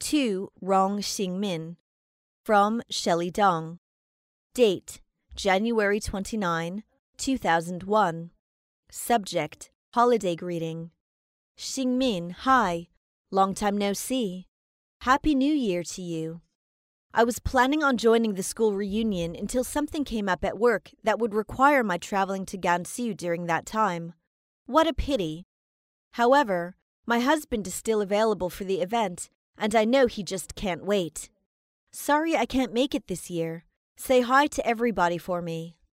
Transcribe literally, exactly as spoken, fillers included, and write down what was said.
To Rong Xingmin, from Shelley Dong. Date: January twenty-ninth, two thousand one. Subject: Holiday greeting. Xingmin, hi. Long time no see. Happy New Year to you. I was planning on joining the school reunion until something came up at work that would require my traveling to Gansu during that time. What a pity. However, my husband is still available for the event, and I know he just can't wait. Sorry I can't make it this year. Say hi to everybody for me.